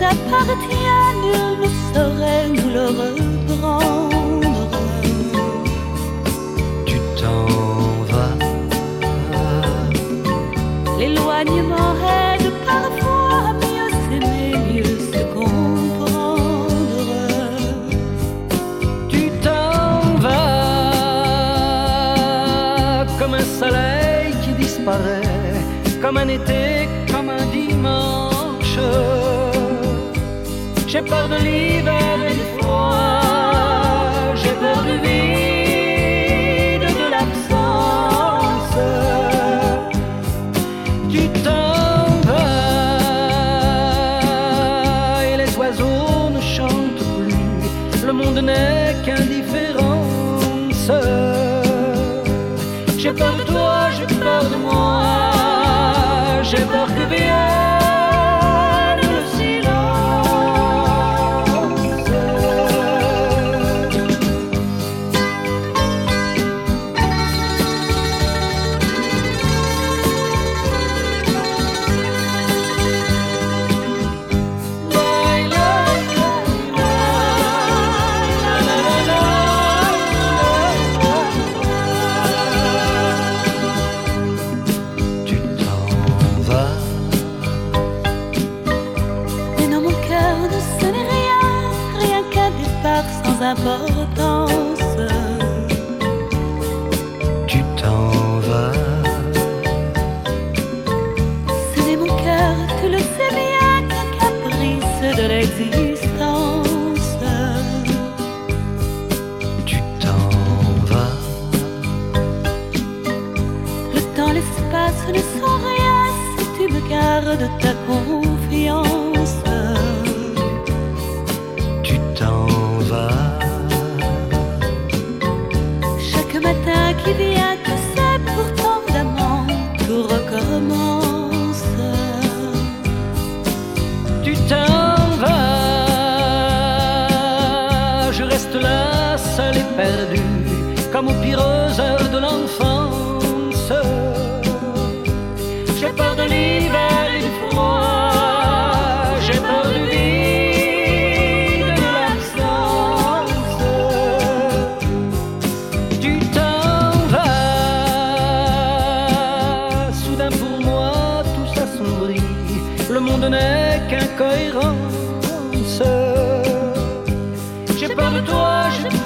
appartient, nul ne saurait nous le reprendre. Tu t'en vas. L'éloignement aide parfois à mieux s'aimer, mieux se comprendre. Tu t'en vas comme un soleil qui disparaît, comme un été, comme un dimanche. J'ai peur de l'hiver et du froid, j'ai peur du vide, de l'absence. Tu t'en vas et les oiseaux ne chantent plus, le monde n'est qu'indifférence. J'ai peur de toi, j'ai peur de moi, j'ai peur que vienne le silence. Tu t'en vas. Mais dans mon cœur ne sonnait rien, rien qu'un départ sans importance. Tu t'en vas. Ce n'est mon cœur, tu le sais bien, qu'un caprice de l'existence. Tu t'en vas. Le temps, l'espace ne sont rien si tu me gardes ta confiance. Tu t'en vas. Chaque matin qui vient, tu sais, pour tant d'amants, tout recommence. Tu t'en vas. Je reste là, seul et perdu, comme aux pires heures de l'enfance. J'ai peur de l'hiver et du froid, j'ai peur du vide, de l'absence. Tu t'en vas. Soudain pour moi tout s'assombrit, le monde n'est qu'incohérence. J'ai peur de toi, j'ai